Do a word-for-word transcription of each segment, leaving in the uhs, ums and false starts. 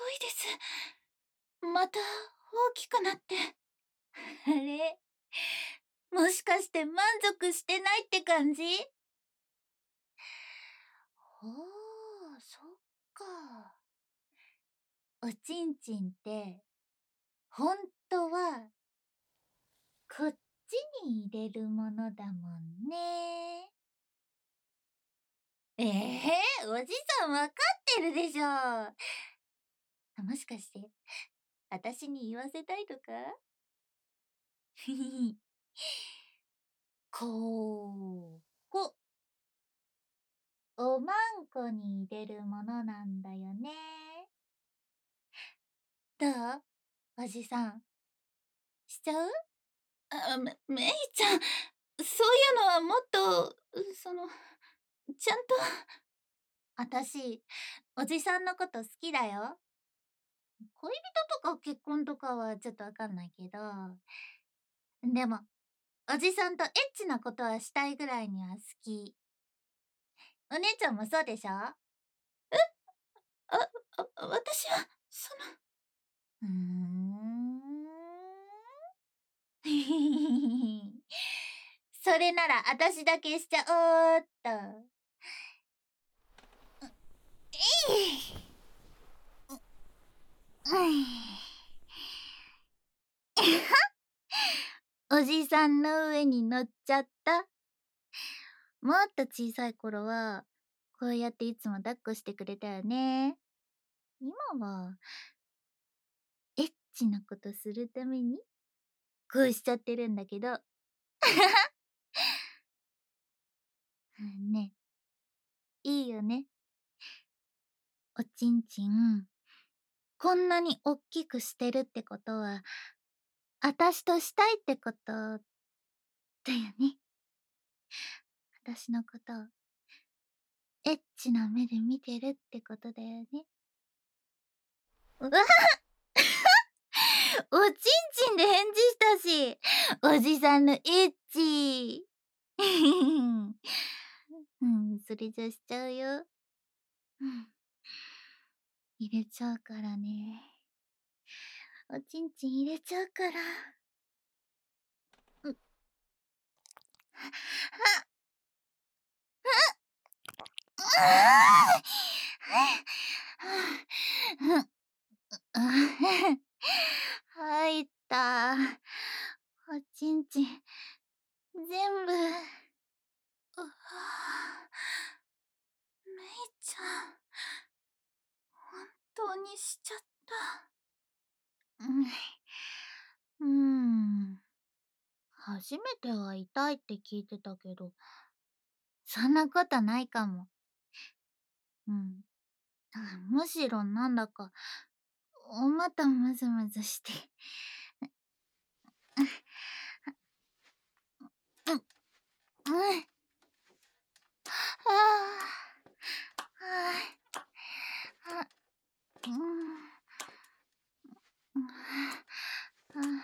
いです。また大きくなって。あれ、もしかして満足してないって感じ？ほう、そっか。おちんちんってほんとはこっちに入れるものだもんね。ええー、おじさんわかってるでしょ。もしかして私に言わせたいとか？ひひひ。ここ、おまんこに入れるものなんだよね。どう？おじさん。しちゃう？あ、め、めいちゃん、そういうのはもっと、その、ちゃんと。あたし、おじさんのこと好きだよ。恋人とか結婚とかはちょっとわかんないけど。でも、おじさんとエッチなことはしたいぐらいには好き。お姉ちゃんもそうでしょ？え？あ、あ、私は、その。うーん。それならあたしだけしちゃおうっと。えい。おじさんの上に乗っちゃった。もっと小さい頃はこうやっていつも抱っこしてくれたよね。今はエッチなことするためにこうしちゃってるんだけど。ね、いいよね。おちんちんこんなにおっきくしてるってことはあたしとしたいってことだよね。あたしのことをエッチな目で見てるってことだよね。うわおちんちんで返事したし、おじさんのエッチ。うん、それじゃしちゃうよ。うん、入れちゃうからね。おちんちん入れちゃうから。うっ。は入った。おちんちん全部。うわめいちゃん本当にしちゃった。うん、うん初めては痛いって聞いてたけどそんなことないかも。うんむしろなんだかお股ムズムズしてうんうんあああうんうん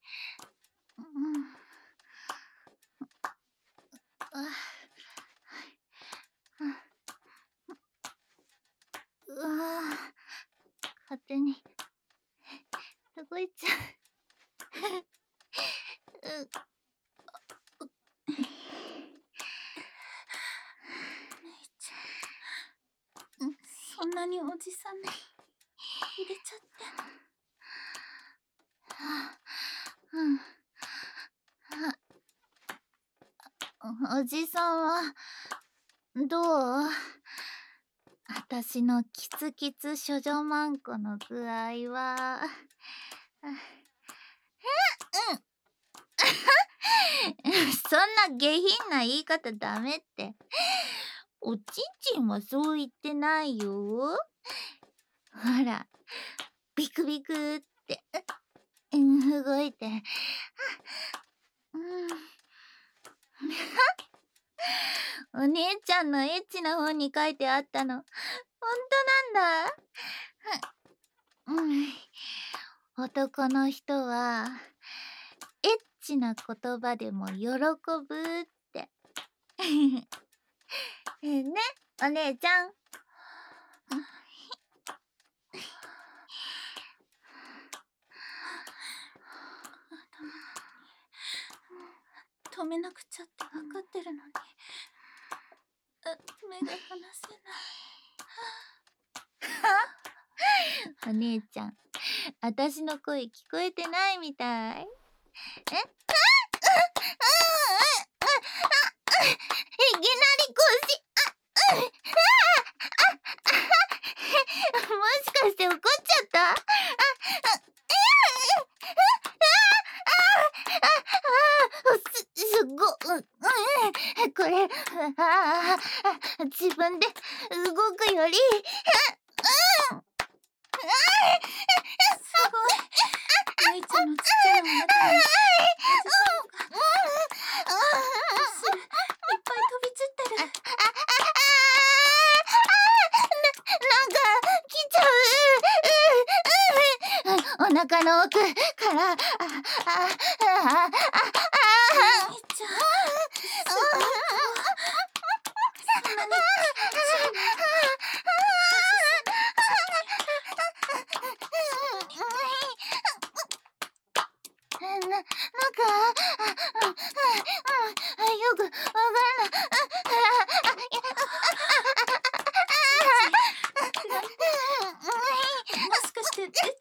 うわ勝手に動いちゃう。うそんなにおじさんに入れちゃって。うんおじさんはどう？あたしのキツキツ処女マンコの具合は。えうんそんな下品な言い方ダメって。おちんちんはそう言ってないよ。ほらビクビクってうん動いて。うんお姉ちゃんのエッチな本に書いてあったのほんとなんだ。うん男の人はエッチな言葉でも喜ぶってねお姉ちゃん。 止めなくちゃって分かってるのに、あ、目が離せない。お姉ちゃん、私の声聞こえてないみたい。え？いきなり腰。もしかして怒っちゃった？あ、す、すご、これ、自分で動くより、すごい。メイちゃんのちっちゃなお腹におじさんが汁いっぱい飛び散ってる。な、なんか来ちゃう。お腹の奥から、あ、あ、あ、あ、あ、メイちゃん、すごい顔。そんなに気持ちいいの？な、なんか、よくわからない。もしかして出ちゃう？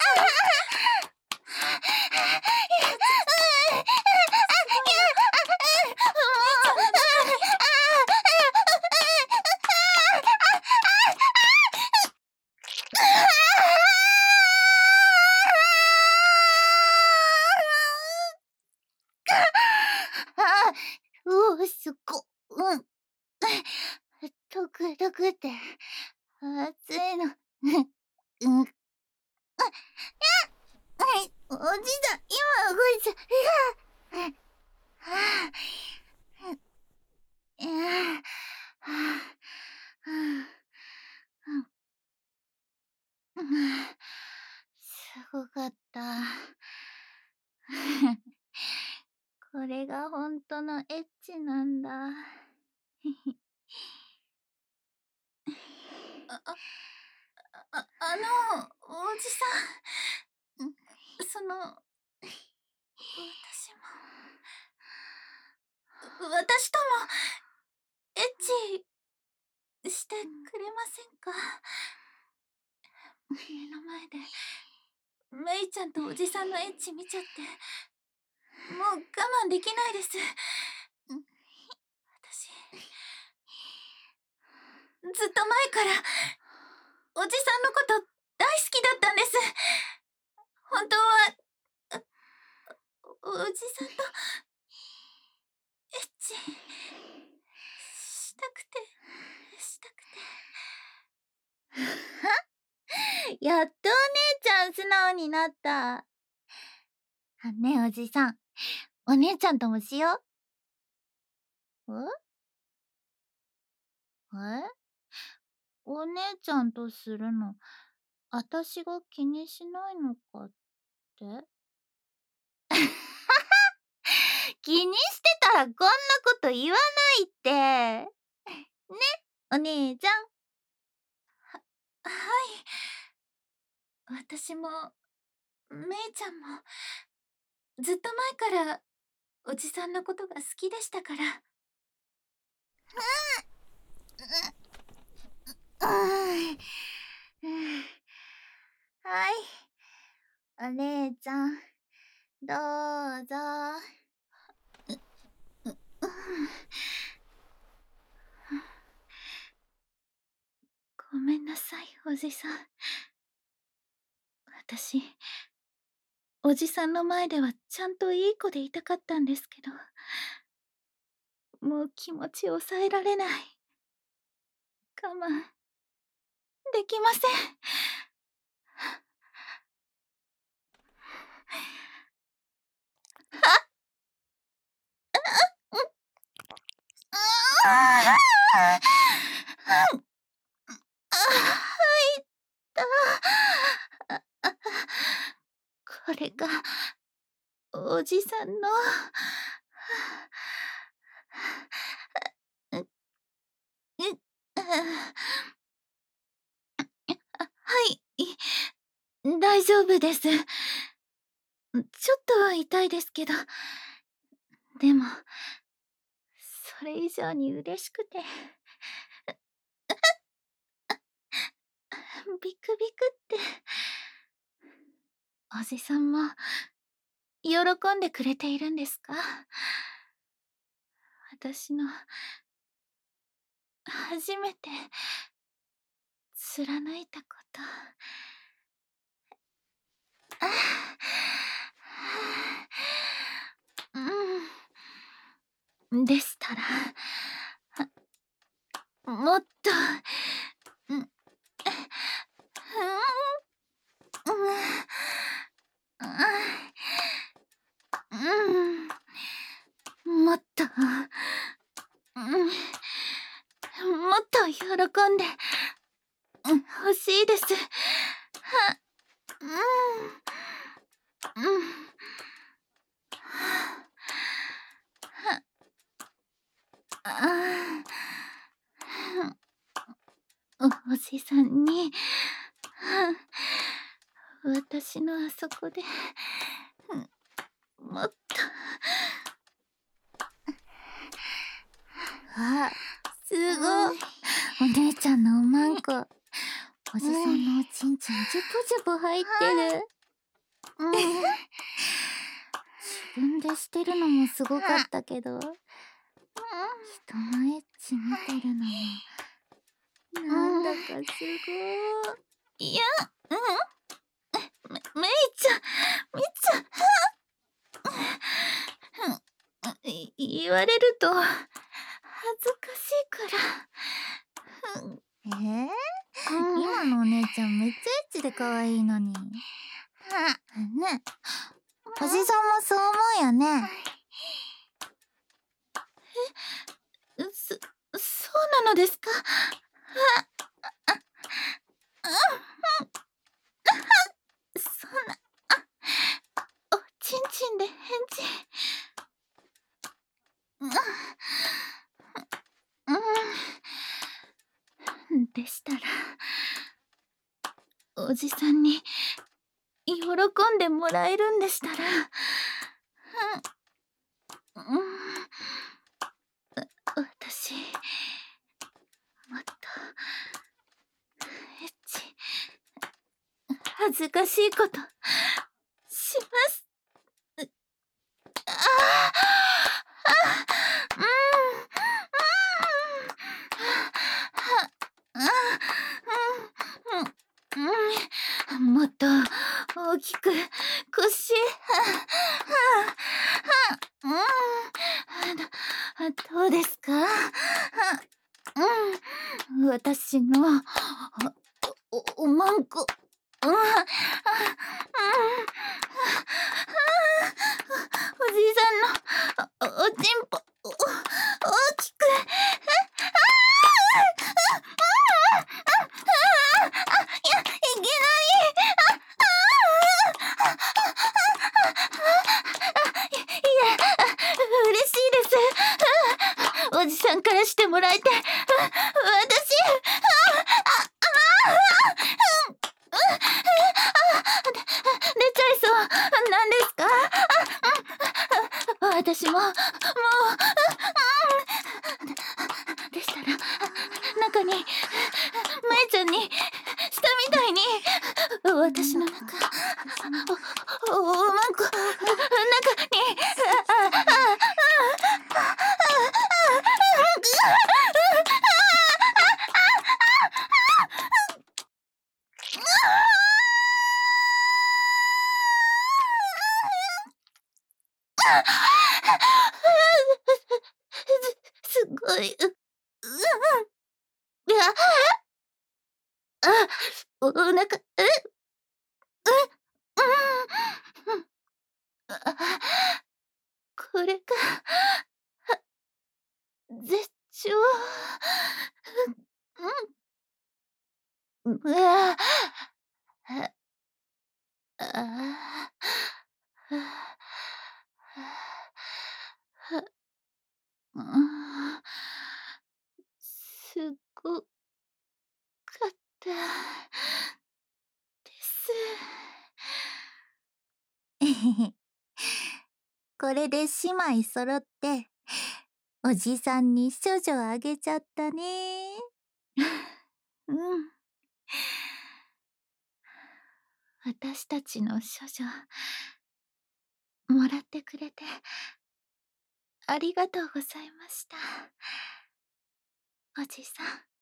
うお、すご、うん。ドクドクって熱いの。うん。うん。あ、はい、おじさん、今動いちゃう。はあ、いや、はあ、はあ、すごかった。これが本当のエッチなんだ。あ、あ、あ、あの、おじさん。その、私も、私とも、エッチしてくれませんか？目の前で、メイちゃんとおじさんのエッチ見ちゃって、もう我慢できないです。私、ずっと前から、おじさんのこと大好きだったんです。本当は、お、おじさんと、エッチ、したくて、したくて。やっとお姉ちゃん素直になった。あ、ねえおじさん、お姉ちゃんともしよう。え？え？お姉ちゃんとするの、あたしが気にしないのかって？気にしてたらこんなこと言わないって。ね、お姉ちゃん。は、はい。私も、メイちゃんも、ずっと前からおじさんのことが好きでしたから。うん。はい。お姉ちゃん、どうぞ。ごめんなさい、おじさん。私、おじさんの前ではちゃんといい子でいたかったんですけど、もう気持ち抑えられない。我慢できません。これがおじさんのはい大丈夫です。ちょっと痛いですけど、でもれ以上に嬉しくてビクビクって。おじさんも喜んでくれているんですか？私の初めて貫いたこと。ああ、うん。でしたら、もっと、うん、うん、うん、うん、もっと、うん、もっと喜んで欲しいです。は、うん、うん。ああ、お、おじさんに、私のあそこで、もっと。 あ、すごい。お姉ちゃんのおまんこ。おじさんのおちんちんジュポジュポ入ってる。自分でしてるのもすごかったけど、人のエッチ見てるのもなんだかすごい。いや、うん、め、めいちゃん、みっちゃん、い、言われると恥ずかしいから。 えー、今のお姉ちゃんめっちゃエッチで可愛いのに。ね、おじさんもそう思うよね。 え、そ、そうなのですか？そんな、おちんちんで返事。うん、でしたら、おじさんに喜んでもらえるんでしたら、うん、うん、私、もっとエッチ、恥ずかしいことします。ああ、あ、うん、うん、うん、うん、もっと大きく腰、うん、どうですか？うん、私のお、おまんこ、うん、うん、おじいさんのお、おちんぽ、お、大きく、いや、いけない。いや、嬉しいです。おじさんからしてもらえて、私、出ちゃいそう。なんですか？私も、もう、でしたら、中に、めいちゃんに、したみたいに、私の中、お、お、おまんこ、中に、す、すごい、う、う、いや、あ、お、お腹、え、うん、あ、これが、絶頂、うん、うわ、あ、あ、うん、すごかったです。 これで姉妹揃っておじさんに処女あげちゃったね。 うん。私たちの処女、もらってくれて、ありがとうございました。おじさん。